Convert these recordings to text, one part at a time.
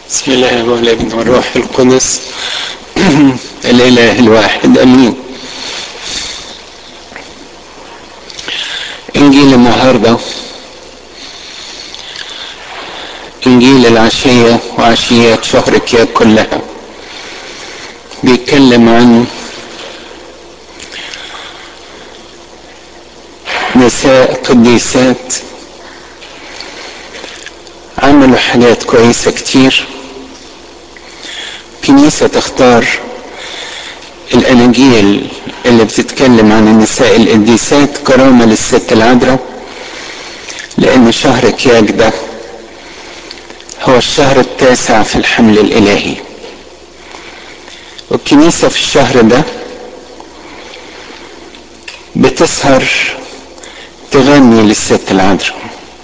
بسم الله والابن والروح القدس الاله الواحد امين. انجيل النهارده انجيل العشيه وعشيات شهر كياك كلها، بيتكلم عن نساء قديسات عملوا حاجات كويسه كتير. كنيسه تختار الاناجيل اللي بتتكلم عن النساء القديسات كرامه للست العذراء، لان شهر كياك ده هو الشهر التاسع في الحمل الالهي، والكنيسة في الشهر ده بتسهر تغني للست العذراء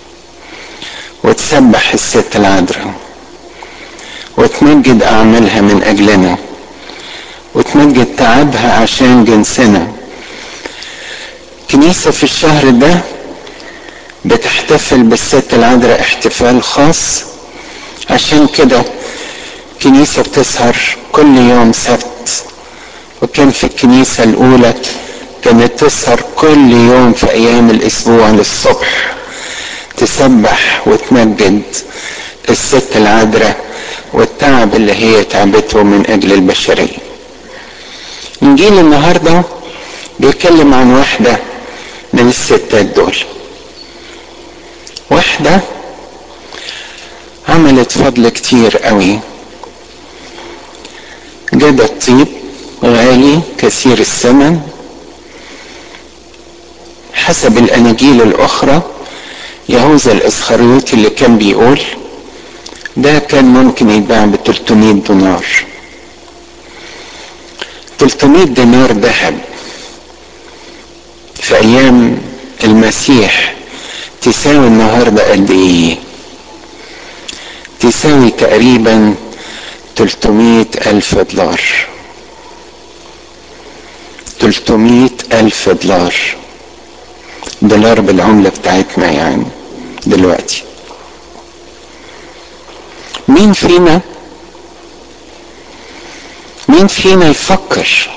وتسبح الست العذراء وتمجد اعمالها من اجلنا وتمجد تعبها عشان جنسنا. كنيسة في الشهر ده بتحتفل بالست العذراء احتفال خاص، عشان كده كنيسة بتسهر كل يوم سبت، وكان في الكنيسة الأولى كانت تسهر كل يوم في أيام الأسبوع للصبح تسبح وتمجد الست العذراء والتعب اللي هي تعبته من أجل البشرية. إنجيل النهاردة بيتكلم عن واحدة من الستات دول، واحدة عملت فضل كتير قوي، جابت طيب غالي كثير الثمن. حسب الاناجيل الاخرى يهوذا الاسخريوطي اللي كان بيقول ده كان ممكن يتباع ب 300 دينار. 300 دينار ذهب في ايام المسيح تساوي النهارده قد ايه؟ تساوي تقريبا 300,000 دولار. 300,000 دولار، دولار بالعملة بتاعتنا يعني دلوقتي. مين فينا يفكر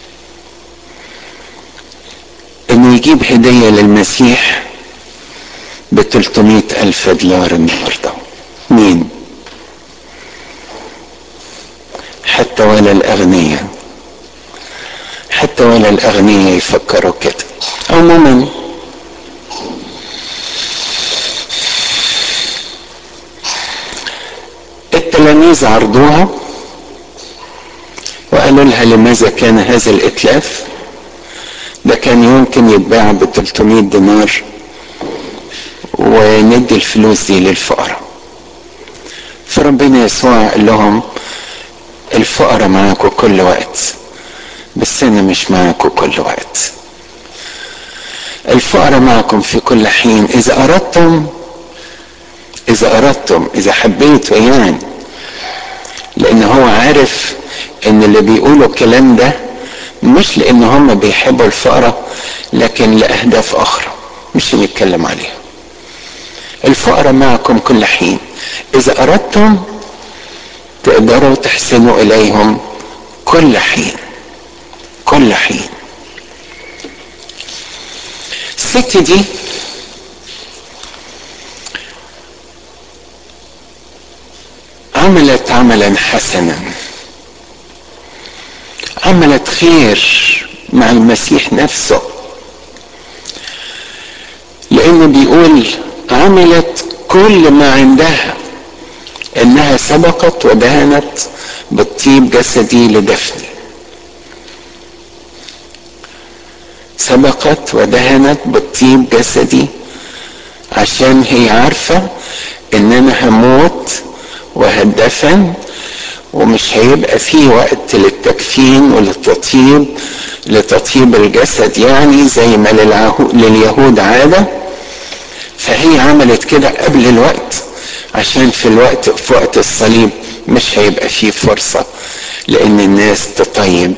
انه يجيب هدية للمسيح ب 300,000 دولار النهاردة؟ مين؟ حتى ولا الأغنياء يفكروا كده. عموما التلاميذ عرضوها وقالوا لها لماذا كان هذا الإتلاف؟ ده كان يمكن يتباع ب 300 دينار وندي الفلوس دي للفقراء. فربنا يسوع قال لهم الفقراء معاكم كل وقت، بس أنا مش معاكم كل وقت. الفقراء معكم في كل حين إذا أردتم إذا حبيتوا يعني، لأن هو عارف إن اللي بيقولوا الكلام ده مش لأن هم بيحبوا الفقراء، لكن لأهداف أخرى مش هنتكلم عليها. الفقراء معكم كل حين إذا أردتم تقدروا تحسنوا إليهم كل حين. الست دي عملت عملا حسنا، عملت خير مع المسيح نفسه، لانه بيقول عملت كل ما عندها، انها سبقت ودهنت بالطيب جسدي لدفني. سبقت ودهنت بالطيب جسدي عشان هي عارفة ان انا هموت وهدفن ومش هيبقى فيه وقت للتكفين لتطيب الجسد يعني زي ما لليهود عادة. فهي عملت كده قبل الوقت عشان في وقت الصليب مش هيبقى فيه فرصة لان الناس تطيب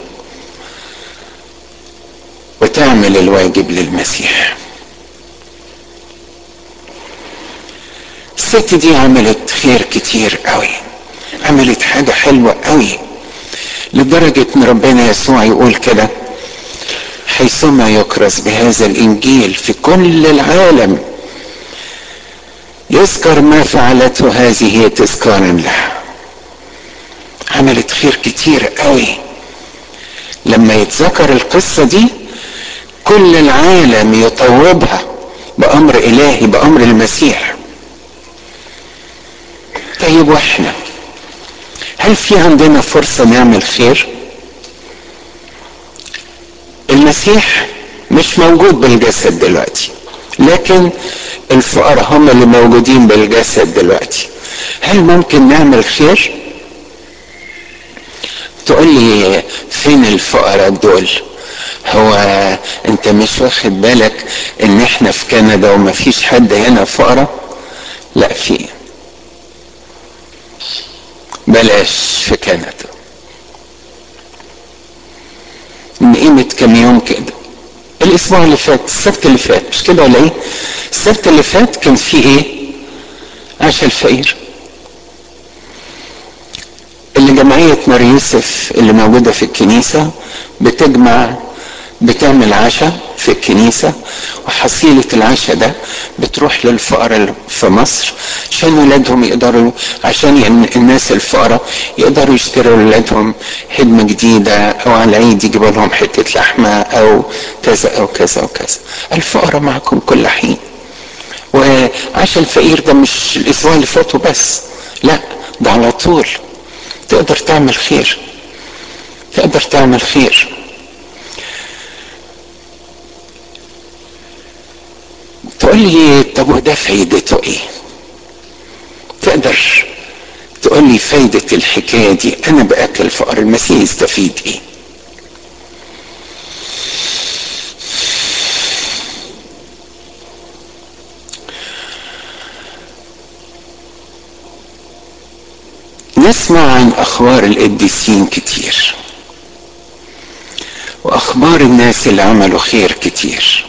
وتعمل الواجب للمسيح. الست دي عملت خير كتير قوي عملت حاجة حلوة قوي، لدرجة ان ربنا يسوع يقول كده: حيثما يكرز بهذا الانجيل في كل العالم يذكر ما فعلته هذه تذكارا لها. عملت خير كتير قوي. لما يتذكر القصة دي كل العالم يطوبها بأمر إلهي، بأمر المسيح. طيب واحنا هل في عندنا فرصة نعمل خير؟ المسيح مش موجود بالجسد دلوقتي، لكن الفقراء هم اللي موجودين بالجسد دلوقتي. هل ممكن نعمل خير؟ تقول لي فين الفقراء دول؟ هو انت مش واخد بالك ان احنا في كندا وما فيش حد هنا فقراء؟ لا في. بلاش في كندا. من قيمة كم يوم كده، الاسبوع اللي فات، السبت اللي فات، مش كده ولا ايه؟ السبت اللي فات كان فيه ايه؟ عشاء الفقير اللي جمعية مار يوسف اللي موجودة في الكنيسة بتعمل عشاء في الكنيسة، وحصيلة العشاء ده بتروح للفقراء في مصر عشان ولادهم يقدروا، عشان الناس الفقراء يقدروا يشتروا لولادهم هدمة جديدة، او على العيد يجيبوا لهم حتة لحمة او كذا او كذا او كذا. الفقراء معكم كل حين. وعشان الفقير ده مش الاسبوع اللي فات بس، لا ده على طول. تقدر تعمل خير، تقدر تعمل خير. تقول لي طب وده فايدته ايه؟ تقدر تقول لي فايدة الحكاية دي انا باكل فقر المسيح يستفيد ايه؟ نسمع عن اخبار القديسين كتير، واخبار الناس اللي عملوا خير كتير.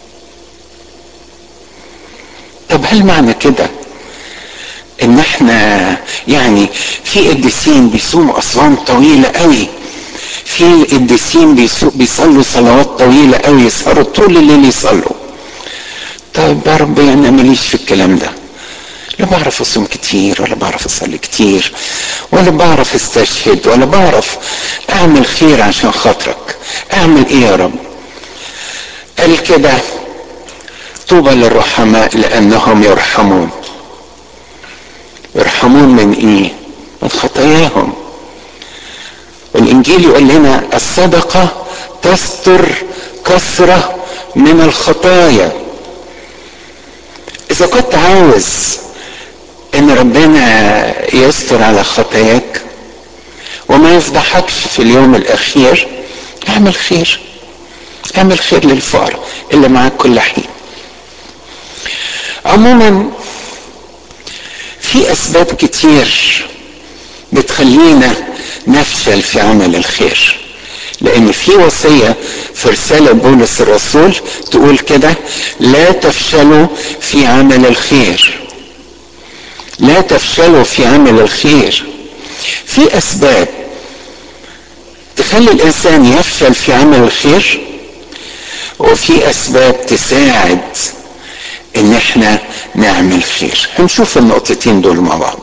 طب هل معنى كده ان احنا يعني في قديسين بيصوموا اصوام طويلة قوي، في قديسين بيصلوا صلوات طويلة قوي، يسهروا طول الليل يصلوا؟ طيب يا رب انا ماليش في الكلام ده، لا بعرف اصوم كتير ولا بعرف اصلي كتير ولا بعرف استشهد ولا بعرف اعمل خير عشان خاطرك. اعمل ايه يا رب؟ قال كده: طوبى للرحماء لانهم يرحمون. يرحمون من ايه؟ من خطاياهم. الانجيل يقول لنا الصدقة تستر كثرة من الخطايا. اذا كنت عاوز ان ربنا يستر على خطاياك وما يفضحكش في اليوم الاخير، اعمل خير. اعمل خير للفقراء اللي معاك كل حين. عموما في اسباب كتير بتخلينا نفشل في عمل الخير، لان في وصية في رسالة بولس الرسول تقول كده: لا تفشلوا في عمل الخير. لا تفشلوا في عمل الخير. في اسباب تخلي الانسان يفشل في عمل الخير، وفي اسباب تساعد ان احنا نعمل خير. هنشوف النقطتين دول مع بعض.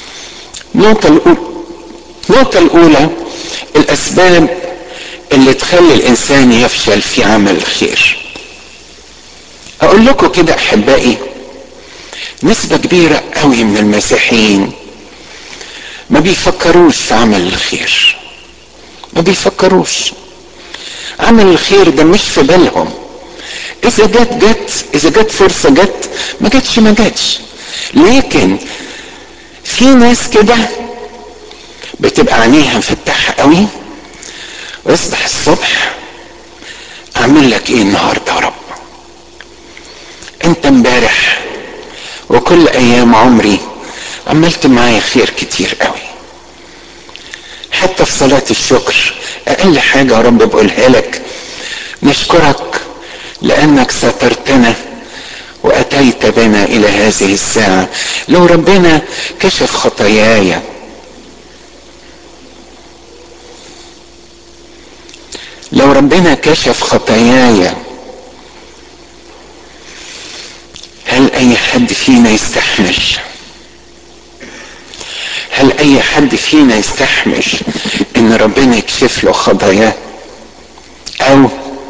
النقطة الاولى الاسباب اللي تخلي الانسان يفشل في عمل الخير. اقول لكم كده احبائي، نسبة كبيرة قوي من المسيحيين ما بيفكروش في عمل الخير. ما بيفكروش. عمل الخير ده مش في بالهم. اذا جت اذا جت فرصة جت، ما جتش ما جتش. لكن في ناس كده بتبقى عينيها مفتحة قوي، واصبح الصبح: اعمل لك ايه النهارده يا رب؟ انت امبارح وكل ايام عمري عملت معايا خير كتير قوي. حتى في صلاة الشكر اقل حاجة يا رب بقولها لك: نشكرك لانك سترتنا واتيت بنا الى هذه الساعة. لو ربنا كشف خطاياي لو ربنا كشف خطاياي، هل اي حد فينا يستحمل؟ هل اي حد فينا يستحمل ان ربنا يكشف له خطاياه؟ او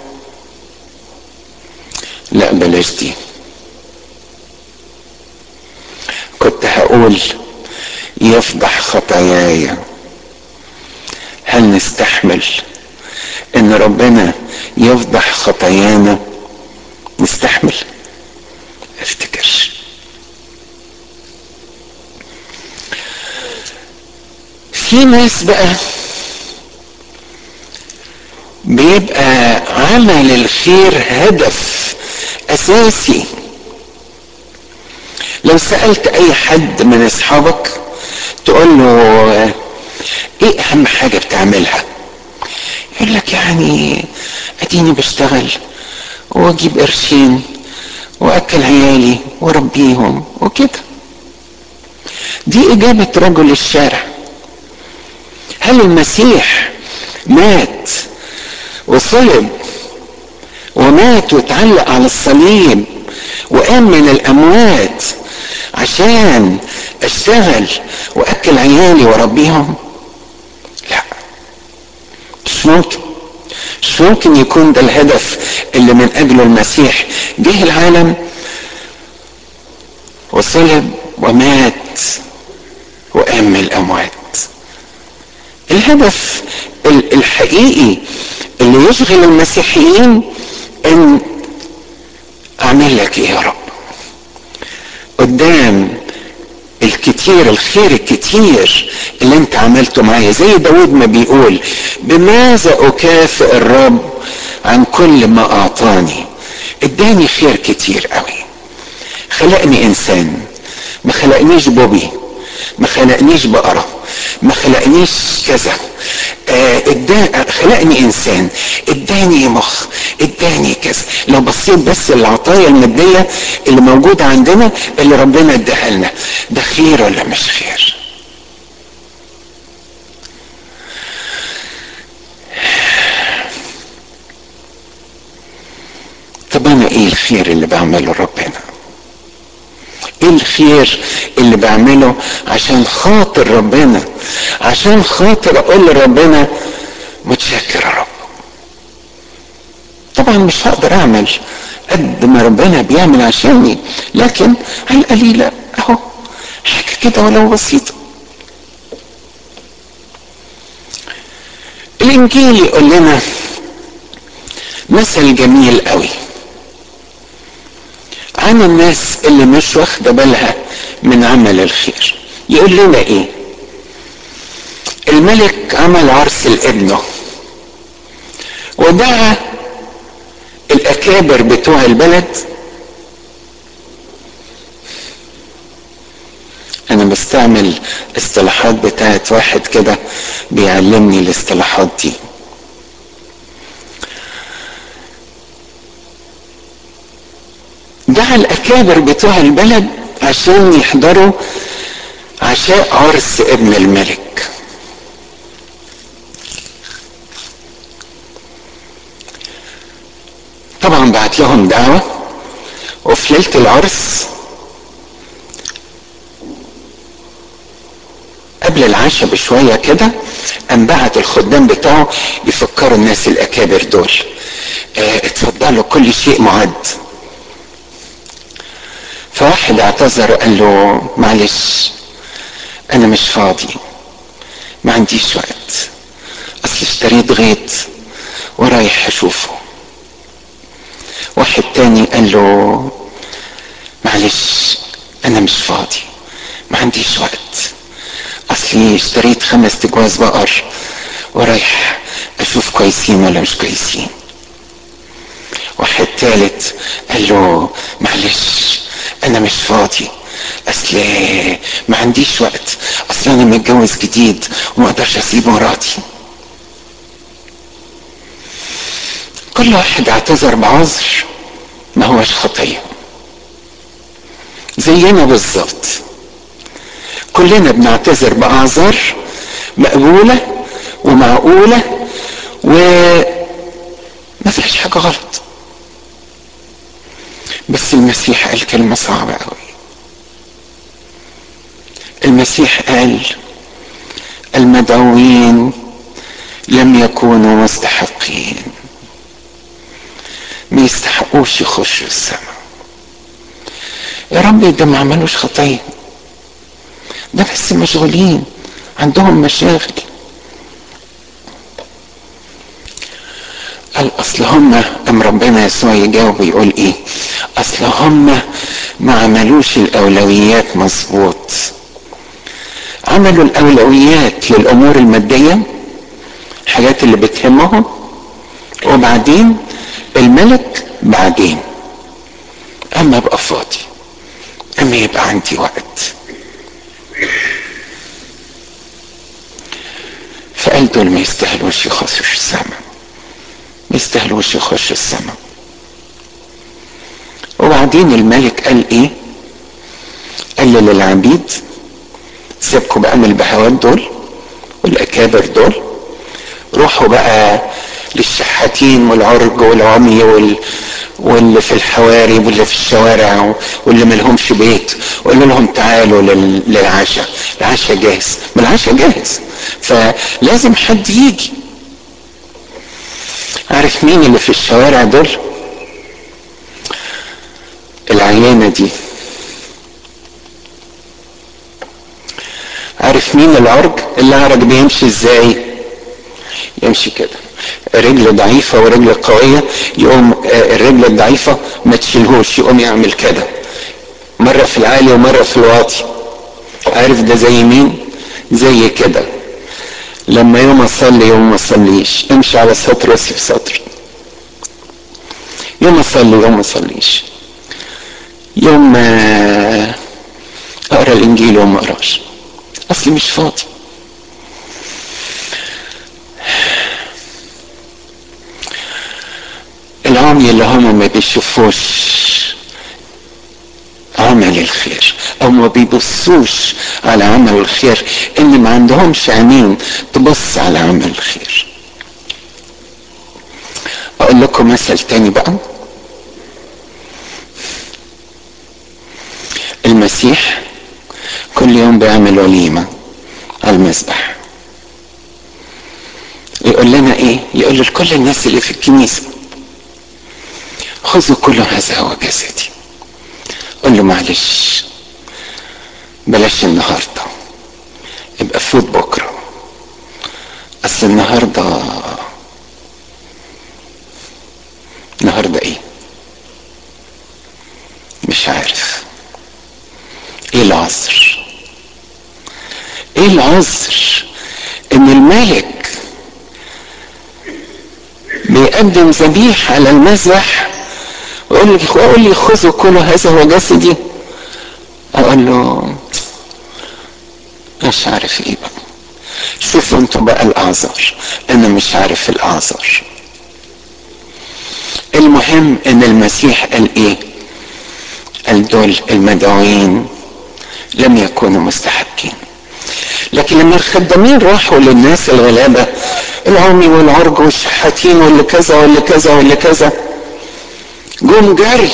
لا بلاش دي، كنت هقول يفضح خطاياي. هل نستحمل ان ربنا يفضح خطايانا؟ نستحمل؟ افتكرش. في ناس بقى بيبقى عمل الخير هدف اساسي. لو سألت اي حد من اصحابك تقول له ايه اهم حاجة بتعملها، يقول لك يعني اديني بشتغل واجيب قرشين واكل عيالي وربيهم وكده. دي اجابة رجل الشارع. هل المسيح مات وصلب ومات واتعلق على الصليب وقام من الاموات عشان اشتغل واكل عيالي واربيهم؟ لا، مش ممكن. مش ممكن يكون ده الهدف اللي من اجله المسيح جه العالم وصلب ومات وقام من الاموات. الهدف الحقيقي اللي يشغل المسيحيين ان اعمل لك ايه يا رب قدام الكتير، الخير الكتير اللي انت عملته معايا. زي داود ما بيقول بماذا اكافئ الرب عن كل ما اعطاني. اداني خير كتير قوي. خلقني انسان، ما خلقنيش بوبي، ما خلقنيش بقرة، ما خلقنيش كذا. خلقني انسان، اداني مخ، اداني كذا. لو بصيت بس العطايا المادية اللي موجودة عندنا اللي ربنا اداها لنا، ده خير ولا مش خير؟ طب انا ايه الخير اللي بعمله ربنا؟ ايه الخير اللي بعمله عشان خاطر ربنا، عشان خاطر اقول لربنا متشكر يا رب؟ طبعا مش هقدر اعمل قد ما ربنا بيعمل عشاني، لكن على القليلة اهو حاجة كده ولو بسيطة. الانجيل يقول لنا مثل جميل قوي عن الناس اللي مش واخدة بالها من عمل الخير. يقول لنا ايه؟ الملك عمل عرس لابنه ودعا الاكابر بتوع البلد. انا بستعمل اصطلاحات بتاعت واحد كده بيعلمني الاصطلاحات دي. دعا الاكابر بتوع البلد عشان يحضروا عشاء عرس ابن الملك. طبعا بعت لهم دعوة، وفي ليلة العرس قبل العشاء بشوية كده قام بعت الخدام بتاعه يفكروا الناس الاكابر دول اتفضلوا كل شيء معد. فواحد اعتذر قال له معلش انا مش فاضي، ما عنديش وقت، اصل اشتريت غيط ورايح اشوفه. واحد تاني قال له معلش انا مش فاضي، ما عنديش وقت، اصلي اشتريت 5 تجواز بقر ورايح اشوف كويسين ولا مش كويسين. واحد تالت قال له معلش انا مش فاضي، اصل ما عنديش وقت، اصل انا متجوز جديد وما اقدرش اسيب مراتي. كل واحد اعتذر بعذر ما هوش خطيه. زينا بالظبط، كلنا بنعتذر باعذار مقبوله ومعقوله فيهاش حاجة غلط. بس المسيح قال كلمة صعبة قوي. المسيح قال المدعوين لم يكونوا مستحقين، ما يستحقوش يخشوا السماء. يا رب ده ما عملوش خطية، ده بس مشغولين، عندهم مشاغل. قال اصل هم، ام ربنا يسوع يجاوب ويقول ايه؟ اصل هم ما عملوش الاولويات مظبوط. عملوا الاولويات للامور المادية، الحاجات اللي بتهمهم، وبعدين الملك بعدين. اما ابقى فاضي، اما يبقى عندي وقت. فقال دول ما يستاهلوش يخشوا السماء، ما يستاهلوش يخشوا السماء. وبعدين الملك قال ايه؟ قال للعبيد سيبكوا بقى من البهوات دول والاكابر دول، روحوا بقى للشحاتين والعرج والعمي واللي في الحواري واللي في الشوارع واللي ملهمش بيت، وقال لهم تعالوا للعشاء. العشاء جاهز، ما العشاء جاهز، فلازم حد يجي. عارف مين اللي في الشوارع دول؟ العيانة دي. عارف مين العرج؟ العرج بيمشي ازاي؟ يمشي كده، رجل ضعيفة ورجل قوية، يقوم الرجل الضعيفة ما تشيلهوش، يقوم يعمل كده مرة في العالي ومرة في الواطي. عارف ده زي مين؟ زي كده لما يوم اصلي يوم ما اصليش، امشي على سطر واسيب سطر، يوم اصلي يوم ما اصليش، يوم ما اقرا الانجيل وما اقراش، اصلي مش فاضي. العمي اللي هم ما بيشوفوش عمل الخير او ما بيبصوش على عمل الخير، ان ما عندهمش عينين تبص على عمل الخير. اقول لكم مثل تاني بقى. المسيح كل يوم بيعمل وليمة على المذبح. يقول لنا ايه؟ يقول لكل الناس اللي في الكنيسة خذوا كل هذا هو جسدي. قل له معلش بلاش النهارده، يبقى فوت بكره، اصل النهارده ايه؟ مش عارف ايه العذر. ايه العذر ان الملك بيقدم ذبيحه على المذبح ويقول لي خذوا كل هذا هو جسدي؟ اقول له مش عارف ايه بقى، شوفوا انتوا بقى الاعذار، انا مش عارف الاعذار. المهم ان المسيح قال ايه؟ قال دول المدعوين لم يكونوا مستحقين. لكن لما الخدامين راحوا للناس الغلابة، العمي والعرج والشحاتين واللي كذا واللي كذا واللي كذا، جم جري.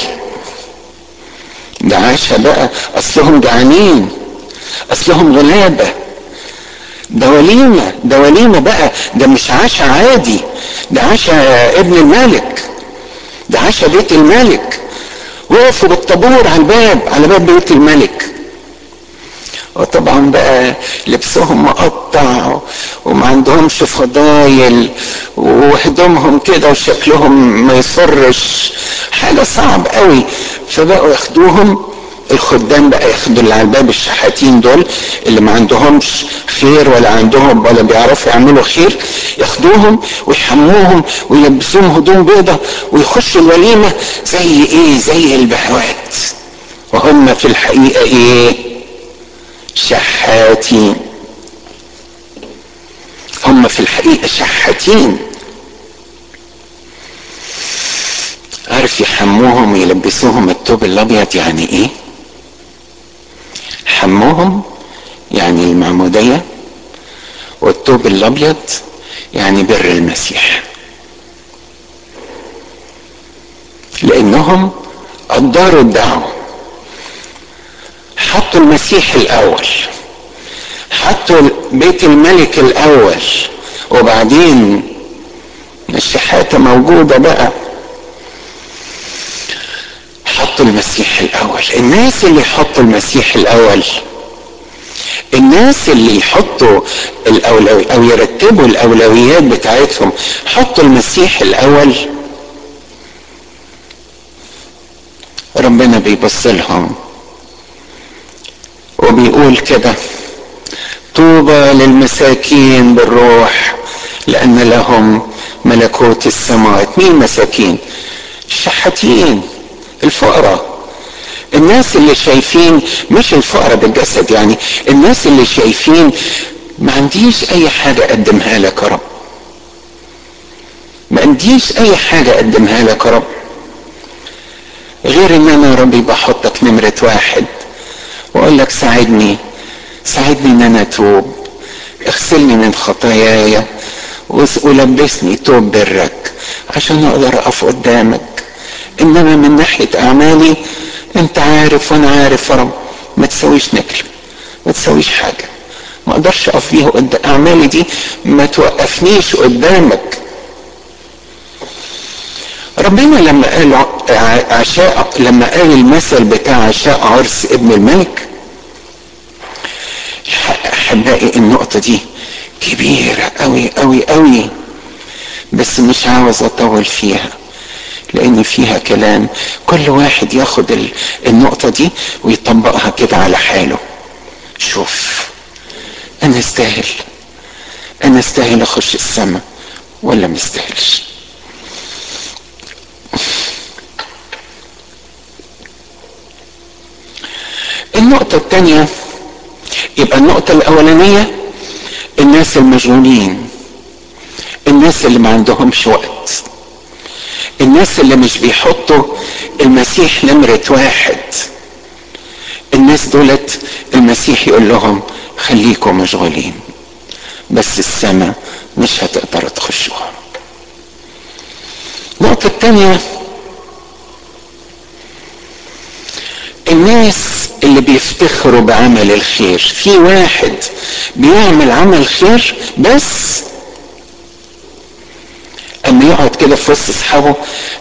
ده عاشا بقى، اصلهم جعانين، اصلهم غلابة، ده وليمة، ده وليمة بقى، ده مش عشا عادي، ده عشا ابن الملك، ده عشا بيت الملك. وقفوا بالطابور على الباب، على باب بيت الملك، وطبعا بقى لبسهم مقطع وما عندهمش فضايل وهدومهم كده وشكلهم ما يصرش، حاجة صعب قوي. فبقوا ياخدوهم الخدام، بقى ياخدوا اللي على الباب الشحاتين دول اللي ما عندهمش خير ولا عندهم ولا بيعرفوا يعملوا خير، ياخدوهم ويحموهم ويلبسوهم هدوم بيضة ويخشوا الوليمة زي ايه؟ زي البهوات، وهم في الحقيقة ايه؟ شحاتين. هم في الحقيقة شحاتين. عارف يحموهم ويلبسوهم الثوب الابيض يعني ايه؟ حموهم يعني المعمودية، والثوب الابيض يعني بر المسيح. لانهم قدروا الدعوة، حطوا المسيح الاول، حطوا بيت الملك الاول، وبعدين الشحاتة موجودة بقى، حطوا المسيح الاول. الناس اللي يحطوا المسيح الاول، الناس اللي يحطوا الاولويات او يرتبوا الاولويات بتاعتهم، حطوا المسيح الاول، ربنا بيبص لهم وبيقول كده: طوبى للمساكين بالروح لان لهم ملكوت السماوات. مين مساكين؟ الشحاتين، الفقراء، الناس اللي شايفين، مش الفقراء بالجسد يعني، الناس اللي شايفين ما عنديش اي حاجة اقدمها لك يا رب، ما عنديش اي حاجة اقدمها لك يا رب غير ان انا يا ربي بحطك نمرة واحد، واقول لك ساعدني ان انا اتوب، اغسلني من خطاياي ولبسني توب برك عشان اقدر اقف قدامك. انما من ناحية اعمالي انت عارف وانا عارف يا رب ما تسويش نكل، ما تسويش حاجة، ما اقدرش اقف بيها قدام اعمالي دي، ما توقفنيش قدامك. ربنا لما قال لما قال المثل بتاع عشاء عرس ابن الملك، احبائي النقطة دي كبيرة قوي قوي قوي، بس مش عاوز اطول فيها لان فيها كلام، كل واحد ياخد النقطة دي ويطبقها كده على حاله. شوف، انا استاهل اخش السماء ولا مستاهلش؟ النقطة التانية، يبقى النقطة الاولانية الناس المشغولين، الناس اللي ما عندهمش وقت، الناس اللي مش بيحطوا المسيح نمرة واحد، الناس دولت المسيح يقول لهم خليكم مشغولين بس السماء مش هتقدر تخشوها. النقطة التانية الناس اللي بيفتخروا بعمل الخير. في واحد بيعمل عمل خير بس اما يقعد كده في وسط اصحابه،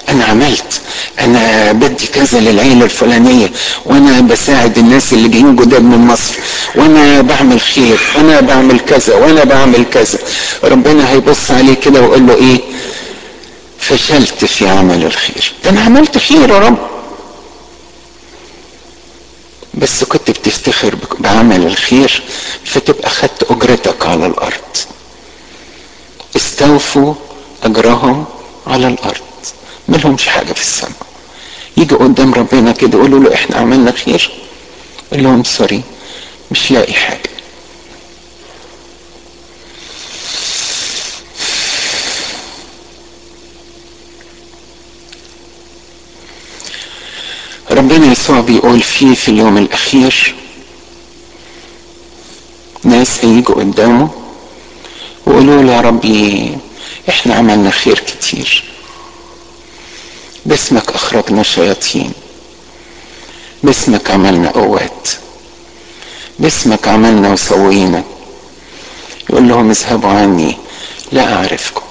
انا بدي كذا للعيله الفلانيه، وانا بساعد الناس اللي جايين جداد من مصر، وانا بعمل خير، وانا بعمل كذا، وانا بعمل كذا. ربنا هيبص عليه كده ويقول له ايه؟ فشلت في عمل الخير. ده انا عملت خير يا رب، بس كنت بتفتخر بعمل الخير فتبقى خدت اجرتك على الارض. استوفوا اجرهم على الارض، ملهمش حاجة في السماء. يجي قدام ربنا كده يقولوا له احنا عملنا خير، يقول لهم سوري مش لاقي حاجة. ربنا يسوع بيقول في اليوم الاخير ناس هيجوا قدامه ويقولوا له يا ربي احنا عملنا خير كتير، باسمك اخرجنا شياطين، باسمك عملنا قوات، باسمك عملنا وسوينا. يقول لهم اذهبوا عني لا اعرفكم.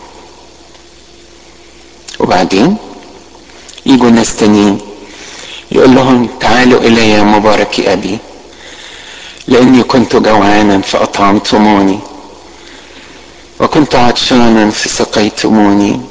وبعدين يجوا ناس تانيين يقول لهم تعالوا الي يا مبارك ابي، لاني كنت جوعانا فاطعمتموني، وكنت عطشانا فسقيتموني،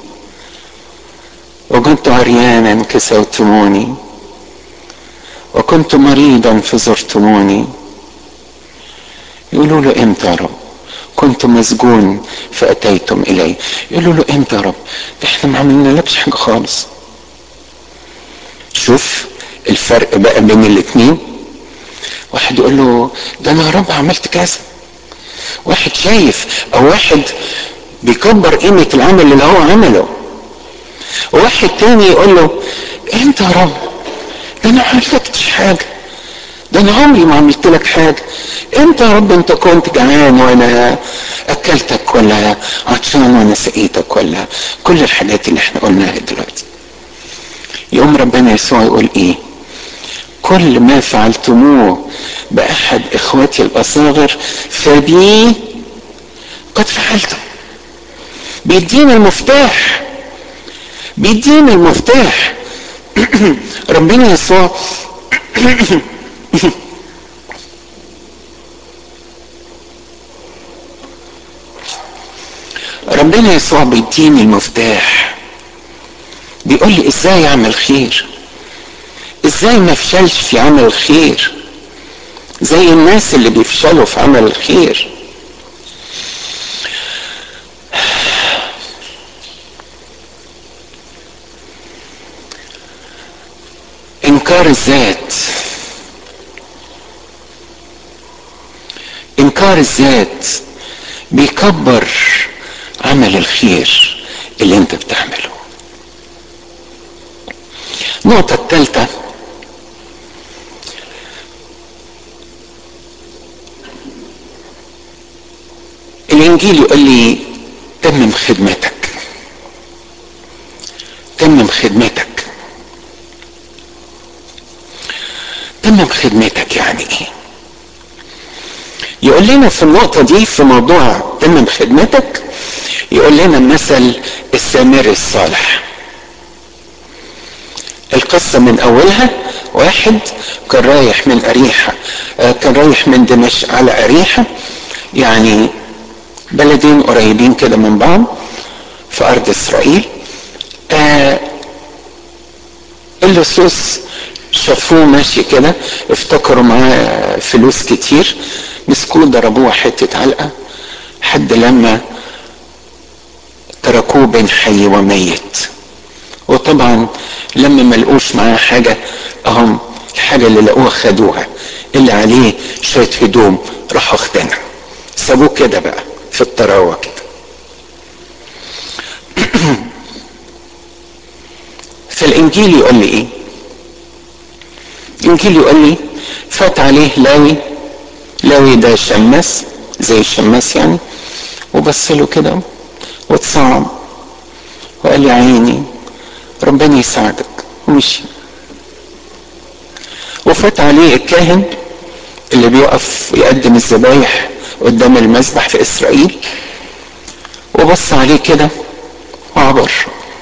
وكنت عريانا كسوتموني، وكنت مريضا فزرتموني. يقولوا له امتى يا رب؟ كنت مسجون فاتيتم الي. يقولوا له امتى يا رب؟ احنا ما عملنا لكش حاجه خالص. شوف الفرق بقى بين الاتنين. واحد يقول له ده انا يا رب عملت كذا، واحد شايف او واحد بيكبر قيمة العمل اللي هو عمله. واحد تاني يقول له انت يا رب ده انا ما عملتش حاجة، ده انا عمري ما عملت لك حاجة. انت يا رب انت كنت جعان وانا اكلتك، ولا عطشان وانا سقيتك، ولا كل الحاجات اللي احنا قلناها دلوقتي. يقوم ربنا يسوع يقول ايه؟ كل ما فعلتموه باحد اخواتي الاصاغر فبي قد فعلتم. بيدينا المفتاح، بيدينا المفتاح. ربنا يسوع ربنا يسوع بيديني المفتاح، بيقول لي ازاي اعمل خير، ازاي ما افشلش في عمل الخير زي الناس اللي بيفشلوا في عمل الخير. انكار الذات، انكار الذات بيكبر عمل الخير اللي انت بتعمله. النقطة الثالثة، الانجيل يقول لي تمم خدمتك، تمم خدمتك. تمم خدمتك يعني ايه؟ يقول لنا في النقطة دي في موضوع تمم خدمتك، يقول لنا مثل السامري الصالح. القصة من اولها، واحد كان رايح من اريحة، كان رايح من دمشق على اريحة، يعني بلدين قريبين كده من بعض في ارض اسرائيل. اللصوص شافوه ماشي كده، افتكروا معاه فلوس كتير، مسكوه ضربوه حتة علقة حد لما تركوه بين حي وميت. وطبعا لما ما لقوش معاه حاجة، اهم الحاجة اللي لقوها خدوها، اللي عليه شوية هدوم راحوا اخدينها، سابوه كده بقى في الطراوة كده. فالانجيل يقول لي ايه؟ الانجيل يقول لي فات عليه لاوي، لاوي ده شماس زي الشماس يعني، وبص له كده واتصعب وقال لي عيني ربنا يساعدك ومشي. وفات عليه الكاهن اللي بيقف يقدم الذبايح قدام المذبح في اسرائيل، وبص عليه كده وعبر.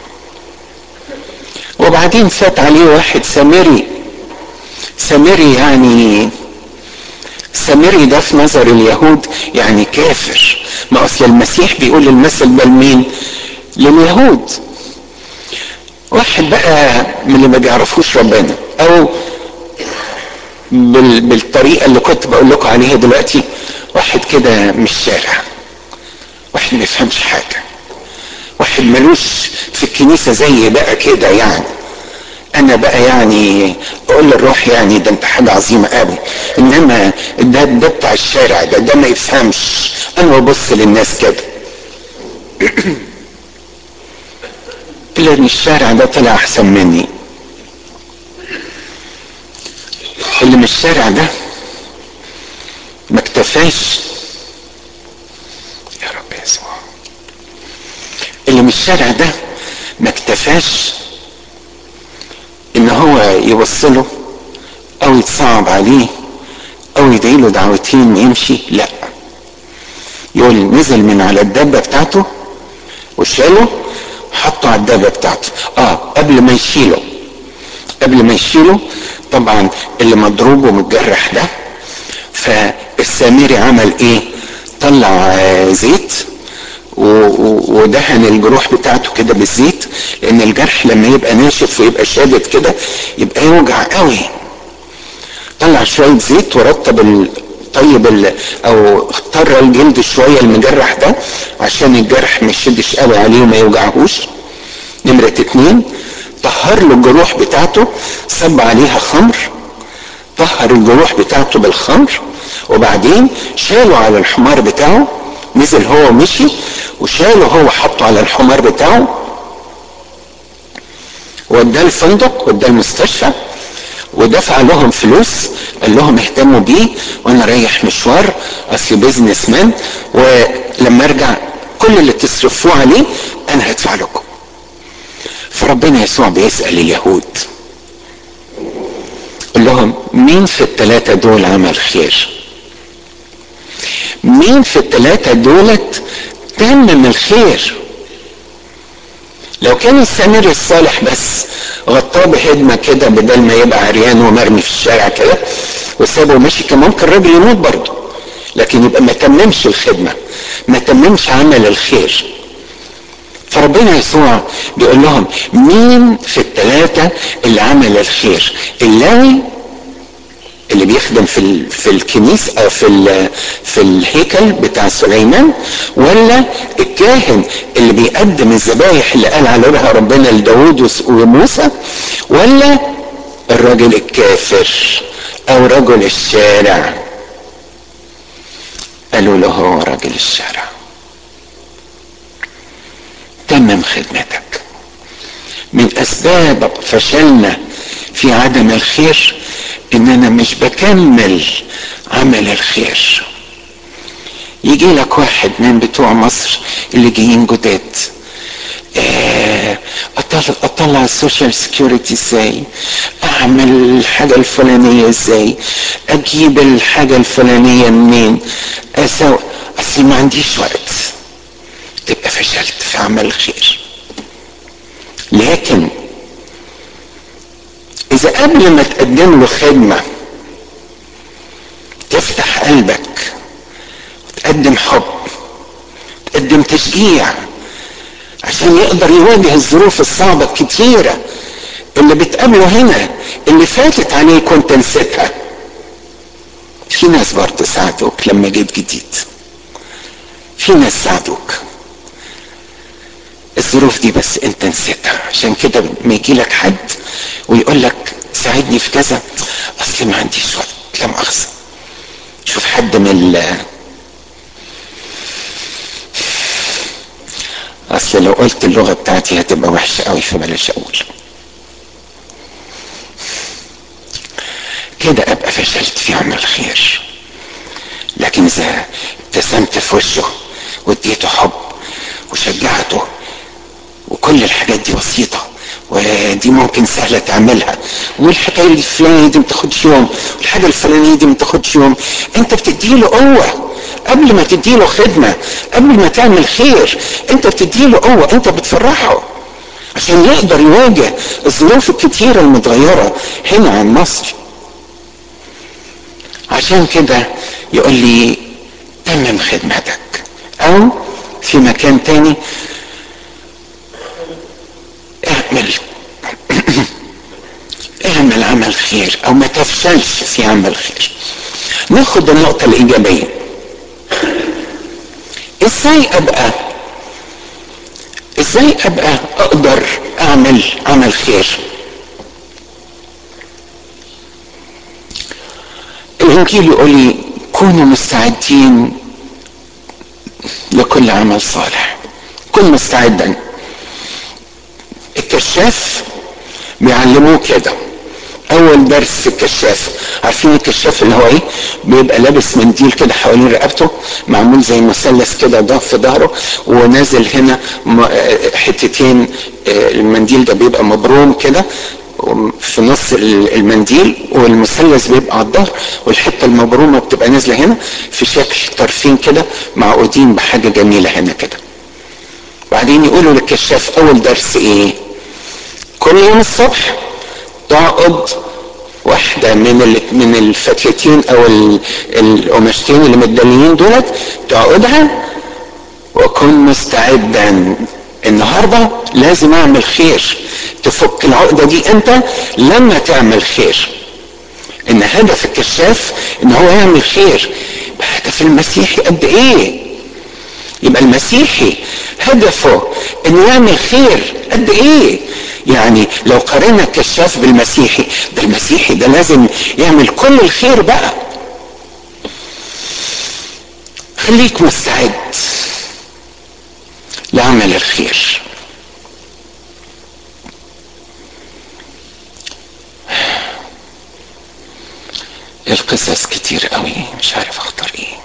وبعدين فات عليه واحد سامري، سامري يعني سامري ده في نظر اليهود يعني كافر، ما اصل المسيح بيقول المثل ده لمين؟ لليهود. واحد بقى من اللي ما بيعرفوش ربنا، او بالطريقه اللي كنت بقول لكم عليها دلوقتي، واحد كده مش شارع، واحد ما يفهمش حاجه، واحد ملوش في الكنيسه زي بقى كده يعني. انا بقى يعني اقول للروح يعني ده انت حاجه عظيمه قوي، انما ده بتاع الشارع، ده ما يفهمش. انا ببص للناس كده اللي من الشارع ده طلع احسن مني، اللي من الشارع ده ما اكتفاش يا رب يسوع، اللي من الشارع ده ما اكتفاش ان هو يوصله او يتصعب عليه او يدعيله دعوتين ويمشي، لا، يقول نزل من على الدابة بتاعته وشاله حطه على الدابة بتاعته. قبل ما يشيله طبعا اللي مضروب ومتجرح ده، فالسامري عمل ايه؟ طلع زيت ودهن الجروح بتاعته كده بالزيت، لان الجرح لما يبقى ناشف ويبقى شادد كده يبقى يوجع قوي. طلع شوية زيت ورطب او اضطر الجلد شوية المجرح ده عشان الجرح ما يشدش قوي عليه وما يوجعهوش. نمرة 2، طهر له الجروح بتاعته، صب عليها خمر، طهر الجروح بتاعته بالخمر، وبعدين شاله على الحمار بتاعه، نزل هو ومشي وشاله هو حطه على الحمار بتاعه، وداه الفندق وداه المستشفى، ودفع لهم فلوس، قال لهم اهتموا بيه وانا رايح مشوار اصل بيزنس مان، ولما ارجع كل اللي تصرفوه عليه انا هدفع لكم. فربنا يسوع بيسأل اليهود، قال لهم مين في الثلاثة دول عمل خير؟ مين في الثلاثة دولت تمم الخير؟ لو كان السامري الصالح بس غطاه بهدمة كده بدل ما يبقى عريان ومرمي في الشارع كده وسابه ماشي، كان ممكن الراجل يموت برضه، لكن يبقى ما تممش الخدمة، ما تممش عمل الخير. فربنا يسوع بيقول لهم مين في الثلاثة اللي عمل الخير؟ اللاوي اللي بيخدم في الكنيسة او في الهيكل بتاع سليمان، ولا الكاهن اللي بيقدم الذبايح اللي قال عليها ربنا لداود وموسى، ولا الراجل الكافر او رجل الشارع؟ قالوا له هو راجل الشارع. تمم خدمتك. من اسباب فشلنا في عدم الخير اننا مش بكمل عمل الخير. يجي لك واحد من بتوع مصر اللي جايين جداد، اطلع السوشيال سيكيورتي ازاي، اعمل الحاجة الفلانية ازاي، اجيب الحاجة الفلانية منين، اسوي، اصل ما عنديش وقت. تبقى فشلت في عمل الخير. لكن اذا قبل ما تقدم له خدمة تفتح قلبك وتقدم حب، تقدم تشجيع عشان يقدر يواجه الظروف الصعبة الكتيرة اللي بتقابله هنا، اللي فاتت عليك وانت نسيتها. في ناس برضه ساعدوك لما جيت جديد، في ناس ساعدوك الظروف دي بس انت نسيتها. عشان كده ما يجي لك حد ويقول لك ساعدني في كذا، اصل ما عنديش وقت، لا مؤاخذة. شوف حد من اصل لو قلت اللغة بتاعتي هتبقى وحشة قوي فبلاش اقول كده، ابقى فشلت في عمل خير. لكن اذا ابتسمت في وشه واديته حب وشجعته، وكل الحاجات دي بسيطة ودي ممكن سهلة تعملها، والحكاية الفلانية دي متاخدش يوم، والحاجة الفلانية دي متاخدش يوم، انت بتديله قوة قبل ما تديله خدمة، قبل ما تعمل خير انت بتديله قوة، انت بتفرحه عشان يقدر يواجه الظروف الكتيرة المتغيرة هنا عن مصر. عشان كده يقول لي تمم خدمتك، او في مكان تاني اعمل عمل خير او ما تفشلش في عمل خير. ناخد النقطة الايجابية. ازاي ابقى اقدر اعمل عمل خير؟ الانجيل يقول لي كونوا مستعدين لكل عمل صالح. كن مستعدا. الكشاف بيعلموه كده. اول درس في الكشاف، عارفين الكشاف اللي هو ايه؟ بيبقى لابس منديل كده حوالين رقبته معمول زي مثلث كده ضاف في ظهره، ونازل هنا حتتين. المنديل ده بيبقى مبروم كده في نص المنديل، والمثلث بيبقى على الظهر، والحته المبرومه بتبقى نازله هنا في شكل طرفين كده معقودين بحاجه جميله هنا كده. بعدين يقولوا للكشاف اول درس ايه؟ كل يوم الصبح تقعد واحدة من الفتلتين او القماشتين اللي متدليين دولت، تقعدها وكن مستعدا. النهاردة لازم اعمل خير. تفك العقدة دي انت لما تعمل خير. ان هدف الكشاف ان هو يعمل خير. هدف المسيحي قد ايه؟ يبقى المسيحي هدفه انه يعمل خير قد ايه؟ يعني لو قارنا الكشاف بالمسيحي ده، المسيحي ده لازم يعمل كل الخير بقى. خليك مستعد لعمل الخير. القصص كتير قوي مش عارف اختار ايه.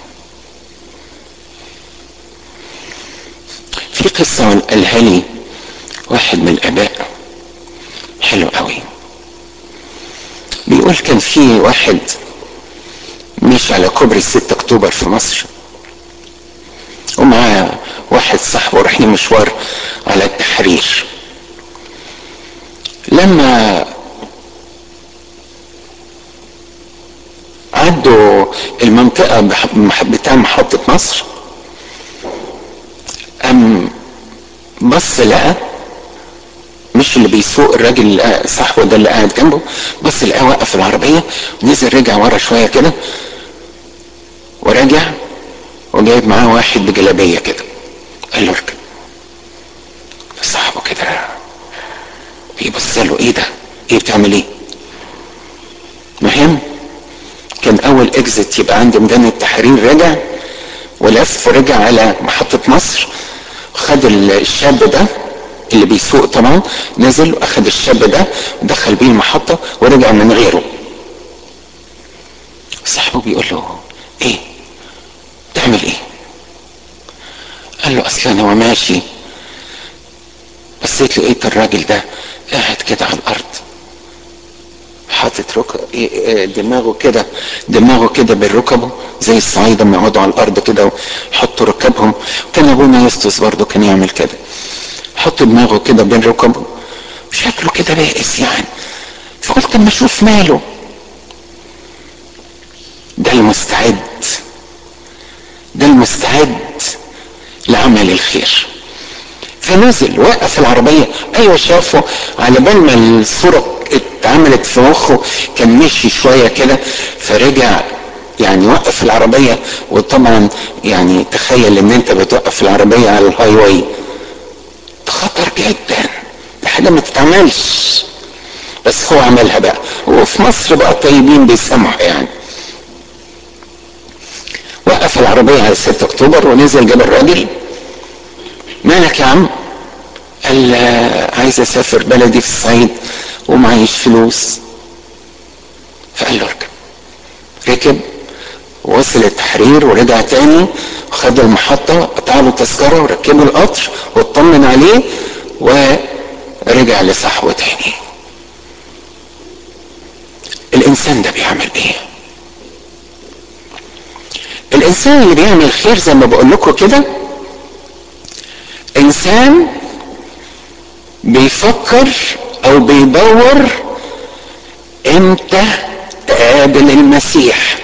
في قصة قالها لي واحد من الاباء، حلو قوي. بيقول كان في واحد مشي على كوبري 6 اكتوبر في مصر، ومعاه واحد صاحبه رايحين مشوار على التحرير. لما عدوا المنطقة بتاع محطة مصر، قام بص لقى، مش اللي بيسوق، الراجل صاحبه ده اللي قاعد جنبه، بص لقاه وقف العربية ونزل رجع ورا شوية كده ورجع، وجايب معاه واحد بجلابية كده. قال له اركب. صاحبه كده بيبص له، ايه ده؟ ايه بتعمل ايه؟ مهم كان اول اكزيت يبقى عند ميدان التحرير، رجع ولف ورجع على محطة مصر، خد الشاب ده اللي بيسوق طبعا، نزل واخد الشاب ده ودخل بيه المحطة ورجع من غيره. صاحبه بيقول له ايه تعمل ايه؟ قال له اصلا هو ماشي بصيت لقيت الراجل ده قاعد كده على الارض، حاطط دماغه كده بالركبه، زي الصعايده لما يقعدوا على الارض كده ويحطوا ركبهم. كان ابونا يسطس برضه كان يعمل كده، يحط دماغه كده بين ركبه، شكله كده بائس يعني. فقلت اما اشوف ماله. ده المستعد، ده المستعد لعمل الخير. فنزل وقف العربية، ايوه شافه، على بال ما الصورة اتعملت في مخه كان مشي شوية كده فرجع، يعني وقف العربية. وطبعا يعني تخيل ان انت بتوقف العربية على الهاي واي، خطر جدا، دي حاجة ما تتعملش، بس هو عملها بقى. وفي مصر بقى طيبين بيسامحوا يعني. وقف العربية على 6 اكتوبر ونزل جاب الراجل، مالك يا عم؟ قال عايز اسافر بلدي في الصعيد ومعيش فلوس. فقال له اركب. ركب ووصل التحرير ورجع تاني وخد المحطة، قطع له تذكرة وركبه القطر واطمن عليه ورجع لصاحبه تاني. الانسان ده بيعمل ايه؟ الانسان اللي بيعمل خير زي ما بقول لكم كده، انسان بيفكر او بيدور امتى تقابل المسيح.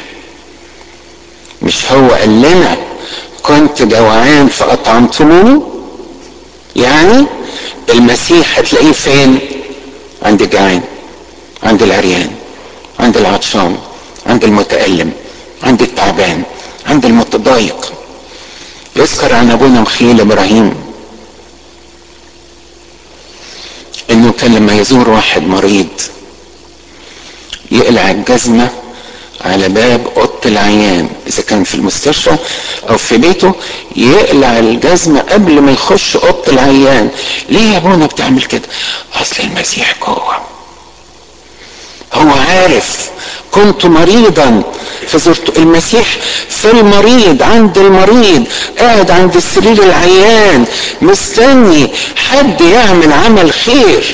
مش هو قال لنا كنت جوعان فاطعمتموني؟ يعني المسيح هتلاقيه فين؟ عند الجعان، عند العريان، عند العطشان، عند المتألم، عند التعبان، عند المتضايق. يذكر عن ابونا مخيل ابراهيم انه كان لما يزور واحد مريض يقلع الجزمة على باب اوضه العيان، اذا كان في المستشفى او في بيته يقلع الجزمة قبل ما يخش اوضه العيان. ليه يا ابونا بتعمل كده؟ اصل المسيح جوه، هو عارف كنت مريضا فزرت المسيح في المريض، عند المريض، قاعد عند السرير العيان مستني حد يعمل عمل خير.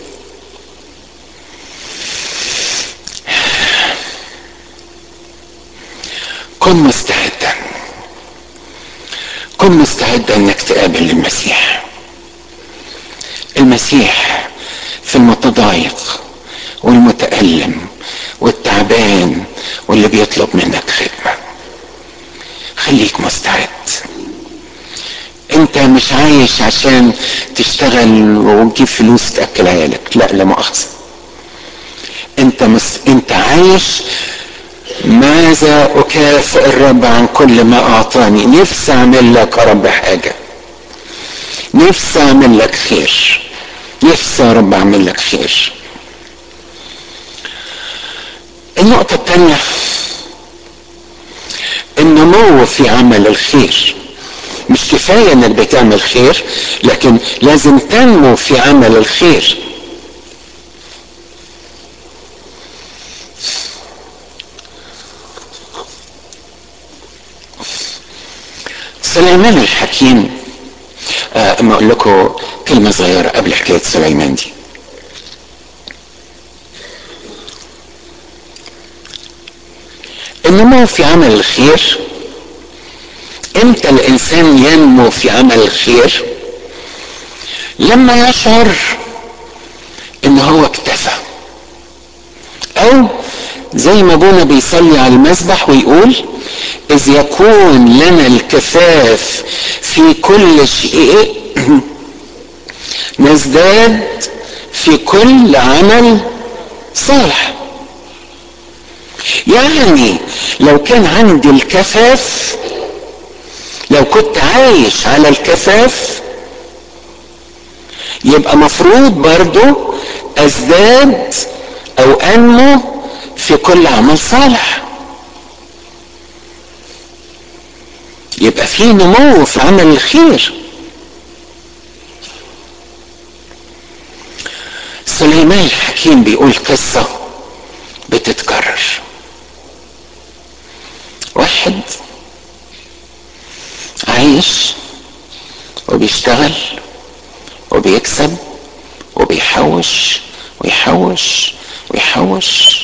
كن مستعدا، كن مستعدا انك تقابل المسيح. المسيح في المتضايق والمتألم والتعبان واللي بيطلب منك خدمة. خليك مستعد. انت مش عايش عشان تشتغل وتجيب فلوس تأكل عيالك، لا لا مؤاخذة. انت عايش ماذا اكافئ الرب عن كل ما اعطاني. نفسي اعمل لك يا رب حاجة، نفسي اعمل لك خير، نفسي يا رب اعمل لك خير. النقطة الثانية النمو في عمل الخير. مش كفاية انك بتعمل خير، لكن لازم تنمو في عمل الخير. سليمان الحكيم، اما اقول لكم كلمة صغيرة قبل حكاية سليمان دي. النمو في عمل الخير. امتى الانسان ينمو في عمل الخير؟ لما يشعر ان هو اكتفى، او زي ما ابونا بيصلي على المسبح ويقول: اذ يكون لنا الكفاف في كل شيء نزداد في كل عمل صالح. يعني لو كان عندي الكفاف، لو كنت عايش على الكفاف، يبقى مفروض برضو ازداد او انمو في كل عمل صالح. يبقى في نمو في عمل الخير. سليمان الحكيم بيقول قصة بتتكرر. واحد عايش وبيشتغل وبيكسب وبيحوش ويحوش ويحوش،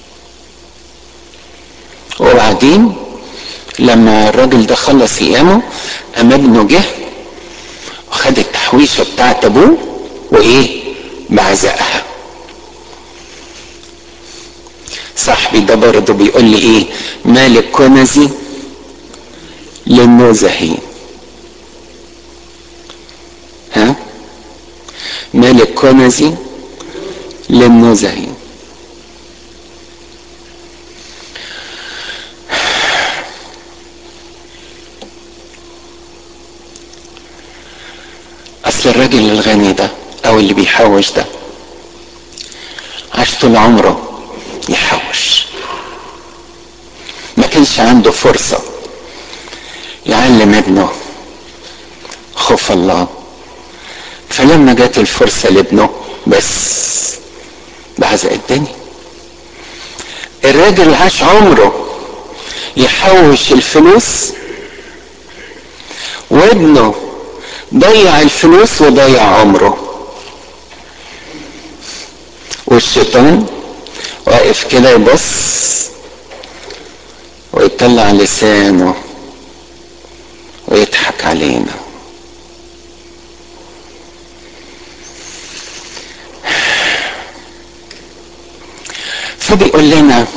وبعدين لما الراجل ده خلص ايامه قام ابنه جه وخد التحويشه بتاعت ابوه وايه بعزقها. صاحبي ده برضه بيقول لي ايه: مالك كنزي للنزهي. ها، مالك كنزي للنزهي. اصل الراجل الغني ده او اللي بيحوش ده عاش طول عمره يحوش، ما كانش عنده فرصة يعلم ابنه خوف الله. فلما جات الفرصة لابنه بس بعزق الدنيا. الراجل عاش عمره يحوش الفلوس، وابنه ضيع الفلوس وضيع عمره. والشيطان واقف كده يبص ويطلع لسانه ويضحك علينا. فبيقول لنا: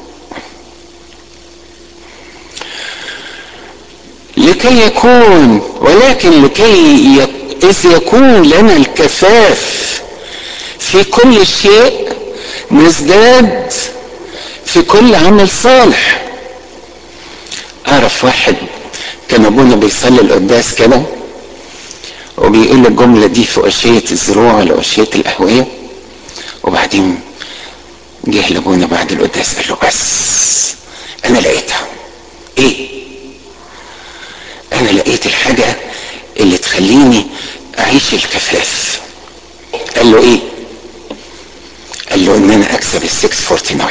لكي يكون، ولكن إذ يكون لنا الكفاف في كل شيء نزداد في كل عمل صالح. اعرف واحد كان ابونا بيصلي القداس كده وبيقول الجملة دي في أشية الزروع ولا أشية القهوية، وبعدين جه لابونا بعد القداس قال له: بس انا لقيتها. ايه؟ انا لقيت الحاجة اللي تخليني اعيش الكفاف. قال له: ايه؟ قال له: ان انا اكسب ال649.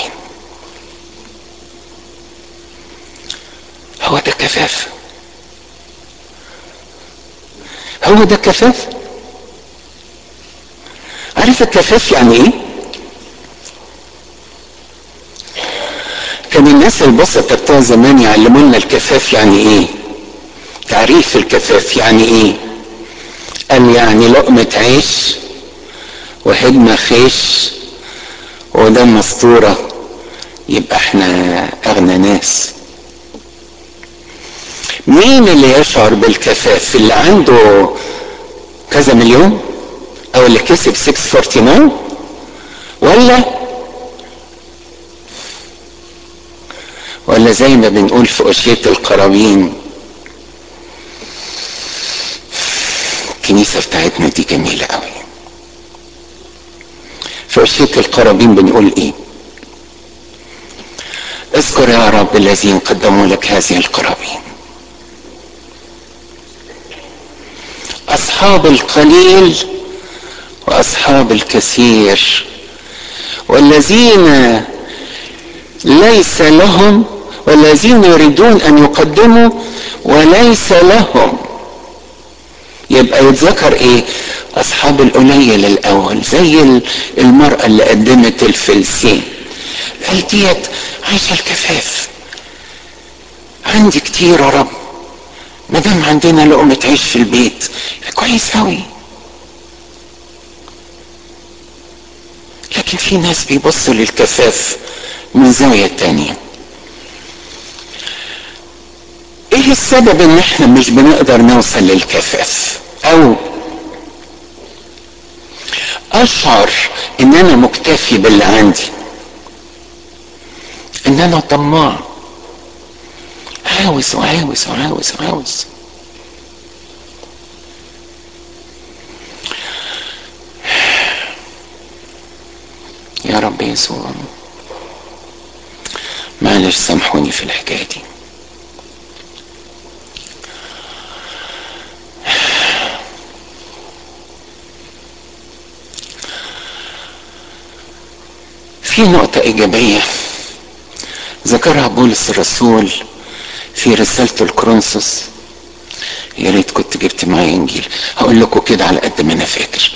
هو ده الكفاف؟ هو ده الكفاف؟ عارف الكفاف يعني ايه؟ كان الناس البسطة بتوع زمان يعلمونا الكفاف يعني ايه. تعريف الكفاف يعني ايه؟ قال يعني لقمة عيش وهدمة خيش ودم مستورة، يبقى احنا اغنى ناس. مين اللي يشعر بالكفاف؟ اللي عنده كذا مليون او اللي كسب 649، ولا زي ما بنقول في أشية القرابين؟ الكنيسة بتاعتنا دي جميلة قوي. في أشية القرابين بنقول ايه؟ اذكر يا رب الذين قدموا لك هذه القرابين، اصحاب القليل واصحاب الكثير، والذين ليس لهم، والذين يريدون ان يقدموا وليس لهم. يبقى يتذكر ايه؟ اصحاب القليل الاول، زي المرأة اللي قدمت الفلسين، قال ديت عايشة الكفاف، عندي كتير يا رب، ما دام عندنا لقمة عيش في البيت كويس قوي. لكن في ناس بيبصوا للكفاف من زاوية تانية. ايه السبب ان احنا مش بنقدر نوصل للكفاف او اشعر ان انا مكتفي باللي عندي؟ ان انا طماع، عاوز وعاوز وعاوز وعاوز. يا رب يسوع معلش سامحوني في الحكاية دي. في نقطة ايجابية ذكرها بولس الرسول في رسالته الكورنثوس، يا ريت كنت جبت معايا انجيل، هقول لكم كده على قد ما انا فاكر.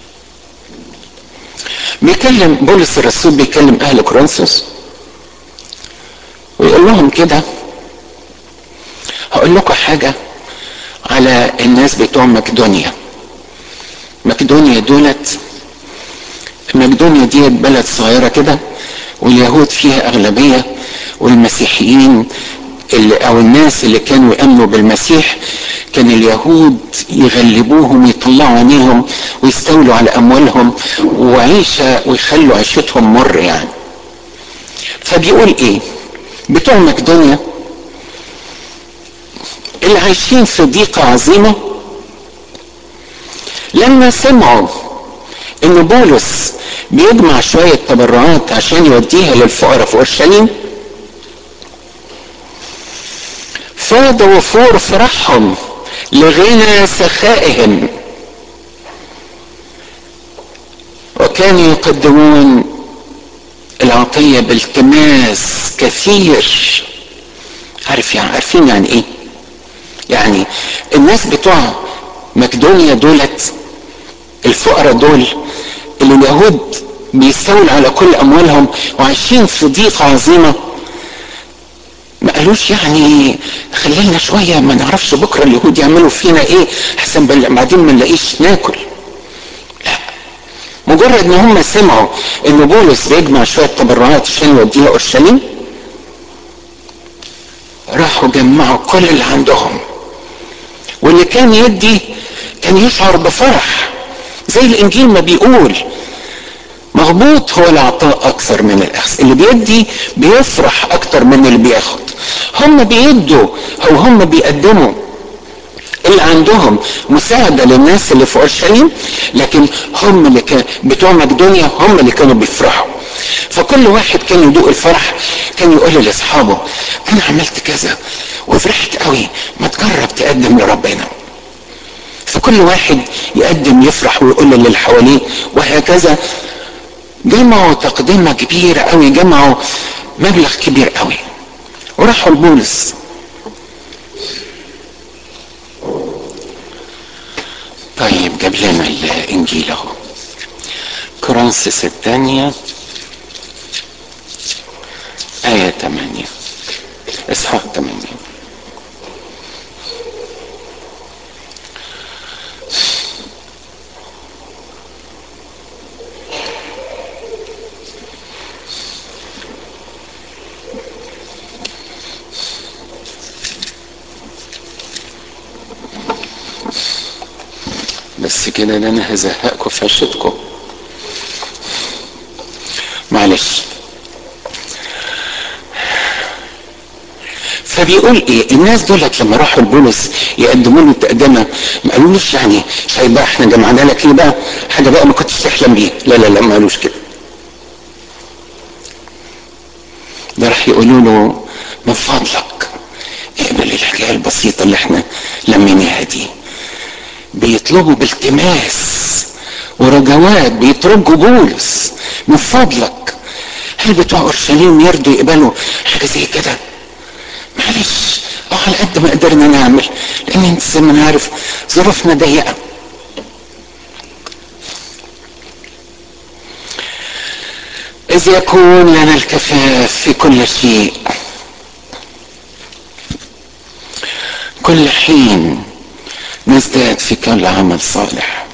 بيكلم بولس الرسول، بيكلم اهل كورنثوس ويقول لهم كده، هقول لكم حاجة على الناس بتوع مقدونيا. مقدونيا دولت، مقدونيا دي بلد صغيرة كده واليهود فيها اغلبية، والمسيحيين اللي او الناس اللي كانوا يأمنوا بالمسيح كان اليهود يغلبوهم ويطلعوا عينيهم ويستولوا على اموالهم وعيشة ويخلوا عيشتهم مر يعني. فبيقول ايه بتوع مقدونيا اللي عايشين في ضيقة عظيمة، لما سمعوا ان بولس بيجمع شوية تبرعات عشان يوديها للفقراء في اورشليم، فاض وفور فرحهم لغنى سخائهم، وكانوا يقدمون العطية بالتماس كثير. عارفين يعني ايه؟ يعني الناس بتوع مقدونيا دولت الفقراء دول اللي اليهود بيستولوا على كل اموالهم وعايشين في ضيقة عظيمة، ما قالوش يعني خلينا شوية ما نعرفش بكرة اليهود يعملوا فينا ايه احسن بعدين ما نلاقيش ناكل. لا، مجرد ان هم سمعوا ان بولس بيجمع شوية تبرعات عشان يوديها اورشليم، راحوا جمعوا كل اللي عندهم، واللي كان يدي كان يشعر بفرح زي الانجيل ما بيقول، مغبوط هو العطاء اكثر من الاخذ. اللي بيدي بيفرح اكتر من اللي بياخد. هم بيدوا او هم بيقدموا اللي عندهم مساعدة للناس اللي في اورشليم، لكن هم اللي كان بتوع مقدونيا هم اللي كانوا بيفرحوا. فكل واحد كان يدوق الفرح، كان يقول لاصحابه انا عملت كذا وفرحت قوي، ما تجرب تقدم لربنا. فكل واحد يقدم يفرح ويقول للي حواليه، وهكذا جمعوا تقدمة كبيرة قوي، جمعوا مبلغ كبير قوي وراحوا لبولس. طيب جاب لنا الانجيل اهو، كورنثوس الثانية آية 8 اصحاح 8. بس كده ده انا هزهقكم في عشتكم، معلش. فبيقول ايه الناس دولت لما راحوا لبولس يقدموا له التقدمه، ما قالولوش يعني شايف بقى احنا جمعنا لك ايه بقى حاجه بقى ما كنتش تحلم بيها، لا لا لا ما قالوش كده. ده راح يقولوا له من فضلك اقبل الحكايه البسيطه اللي احنا لميناها دي. بيطلبوا بالتماس ورجوات، بيترجوا بولس من فضلك هل بتوع اورشليم يرضوا يقبلوا حاجه زي كده؟ معلش على قد ما قدرنا نعمل، لان انت زي ما نعرف ظروفنا ضيقه. اذ يكون لنا الكفاف في كل شيء كل حين نزداد في كل عمل صالح.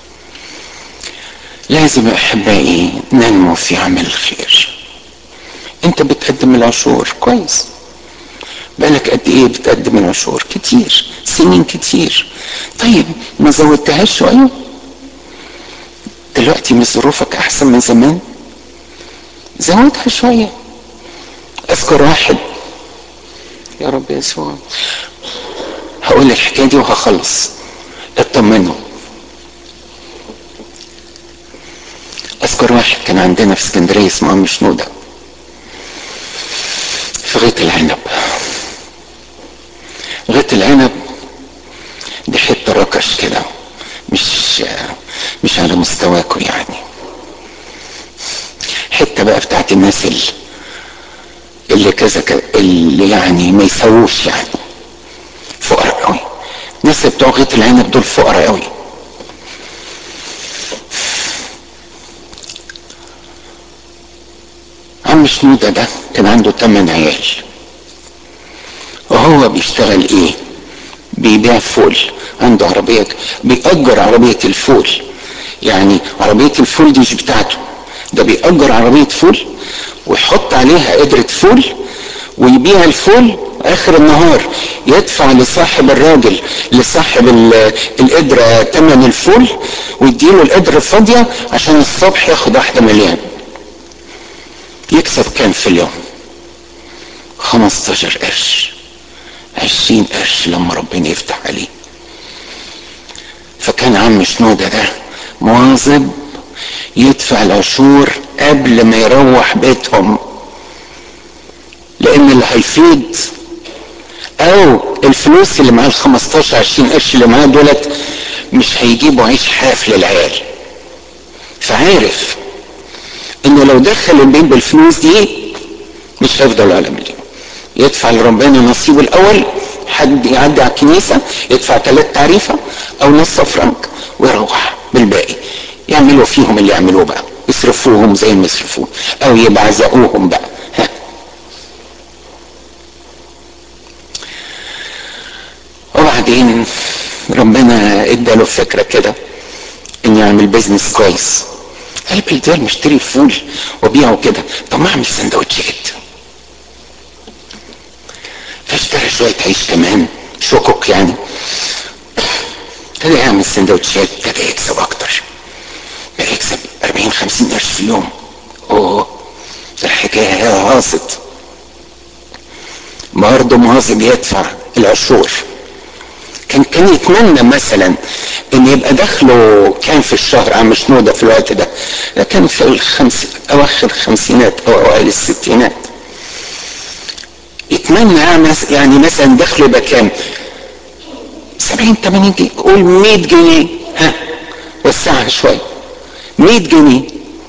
لازم احبائي ننمو في عمل الخير. انت بتقدم العشور كويس، بقالك قد ايه بتقدم العشور؟ كتير، سنين كتير. طيب ما زودتهاش شويه؟ دلوقتي مش ظروفك احسن من زمان؟ زودها شويه. اذكر واحد، يا رب يسوع، هقول الحكايه دي وهخلص، اطمنوا. اذكر واحد كان عندنا في اسكندريه اسمه عم شنوده في غيط العنب. غيط العنب دي حته ركش كده، مش على مستواكم يعني، حته بقى بتاعت الناس اللي كذا اللي يعني ما يسووش، يعني فقراء قوي. الناس بتوع غيط العنب دول فقراء قوي. عم شنودة ده كان عنده 8 عيال، وهو بيشتغل ايه؟ بيبيع فول. عنده عربية، بيأجر عربية الفول. يعني عربية الفول دي مش بتاعته، ده بيأجر عربية فول ويحط عليها قدرة فول ويبيع الفول. اخر النهار يدفع لصاحب الراجل، لصاحب القدرة تمن الفول، ويديله القدرة الفاضية عشان الصبح ياخد واحدة مليان. يكسب كام في اليوم؟ 15 قرش، 20 قرش لما ربنا يفتح عليه. فكان عم شنودة ده مواظب يدفع العشور قبل ما يروح بيتهم، لان اللي هيفيد او الفلوس اللي معاه ال15 20 قرش اللي معاه دولت مش هيجيبوا عيش حاف للعيال. فعارف انه لو دخل البيت بالفلوس دي مش هيفضل على مليون. يدفع لربنا نصيبه الاول، حد يعدي على الكنيسه يدفع 3 تعريفه او نص فرنك ويروح بالباقي. يعملوا فيهم اللي يعملوه بقى، يصرفوهم زي ما يصرفوه او يبعزقوهم بقى. وبعدين ربنا اداله فكره كده ان يعمل بيزنس كويس. قال بالدول مشتري فول وبيعه كده، طب ما اعمل سندوتشات. فاشترى شويه عيش كمان، شكك يعني، ابتدى يعمل سندوتشات، ابتدى يكسب اكتر، بقى يكسب 40 50 قرش في اليوم. اوه، الحكايه هاصت. برضه مواظب يدفع العشور. كان يتمنى مثلا ان يبقى دخله كان في الشهر عم شنودة في الوقت ده كان في اواخر الخمسينات او اوائل الستينات. يتمنى يعني مثلا دخله يبقى كام؟ 70 80 جنيه، قول 100 جنيه، ها وسعها شويه، 100 جنيه.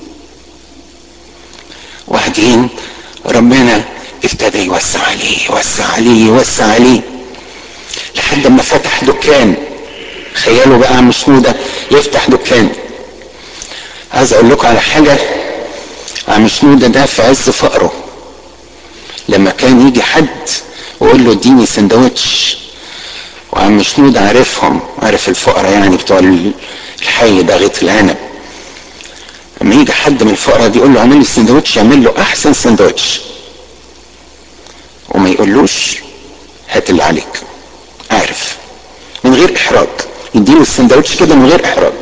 وبعدين ربنا ابتدى يوسع عليه يوسع عليه يوسع عليه لحد ما فتح دكان. تخيلوا بقى عم شنودة يفتح دكان. عايز اقول لكم على حاجه، عم شنودة ده في عز فقره لما كان يجي حد ويقول له اديني سندوتش، وعم شنودة عارفهم، عارف الفقراء يعني بتوع الحي ده غيط العنب، لما يجي حد من الفقراء دي يقول له اعمل لي سندوتش، يعمل له احسن سندوتش وما يقولوش هات اللي عليك، عارف، من غير احراج، يديله السندوتش كده من غير احراج.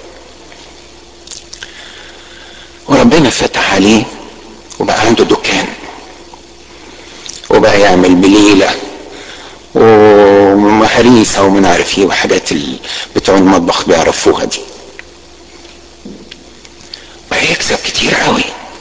وربنا فتح عليه وبقى عنده دكان، وبقى يعمل بليله ومهاريسه ومن عارف ايه وحاجات بتوع المطبخ بيعرفوها دي. بقى يكسب كتير قوي.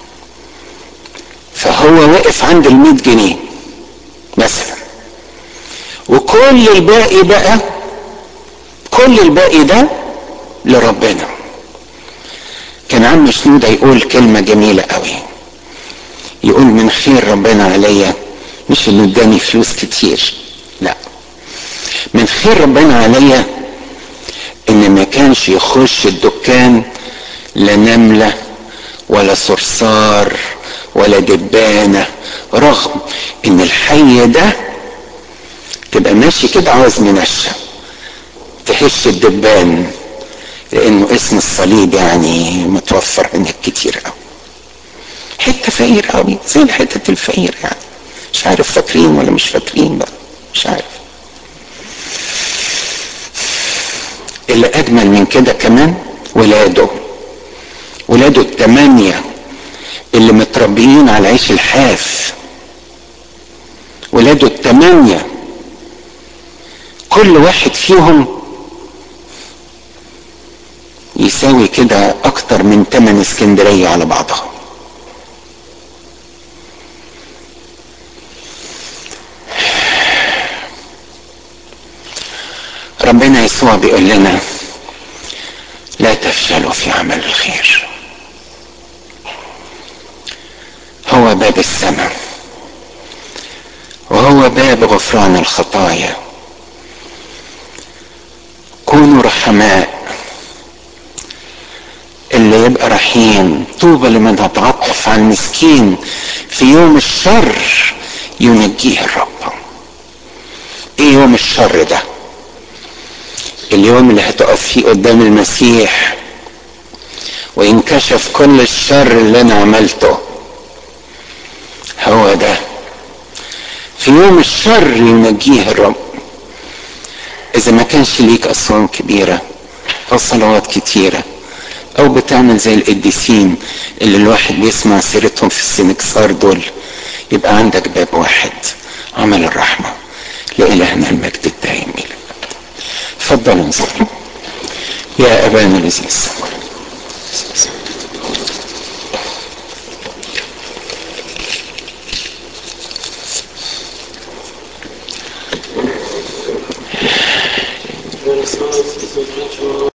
فهو واقف عند 100 جنيه مثلا، وكل الباقي بقى، كل الباقي ده لربنا. كان عم شنودة يقول كلمة جميلة قوي، يقول من خير ربنا عليا مش انه اداني فلوس كتير، لا، من خير ربنا عليا ان ما كانش يخش الدكان لا نملة ولا صرصار ولا دبانة، رغم ان الحي ده تبقى ماشي كده عاوز منشة تهش الدبان، لانه اسم الصليب يعني متوفر هناك كتير قوي. حته فقير قوي زي الحته الفقير يعني، مش عارف فاكرين ولا مش فاكرين بقى، مش عارف. اللي اجمل من كده كمان ولاده التمانية اللي متربيين على العيش الحاف، ولاده التمانية كل واحد فيهم يساوي كده اكتر من 8 اسكندرية على بعضها. ربنا يسوع بيقول لنا لا تفشلوا في عمل الخير، هو باب السماء وهو باب غفران الخطايا. كونوا رحماء، اللي يبقى رحيم طوبى لمن يتعطف على المسكين في يوم الشر ينجيه الرب. ايه يوم الشر ده؟ اليوم اللي هتقف فيه قدام المسيح وينكشف كل الشر اللي انا عملته. هو ده في يوم الشر ينجيه الرب. اذا ما كانش ليك اصوام كبيرة او صلوات كتيرة او بتعمل زي القديسين اللي الواحد بيسمع سيرتهم في السنكسار دول، يبقى عندك باب واحد، عمل الرحمة. لإلهنا المجد الدائم إلى الأبد. تفضلوا نصلي. يا أبانا الذي في السماء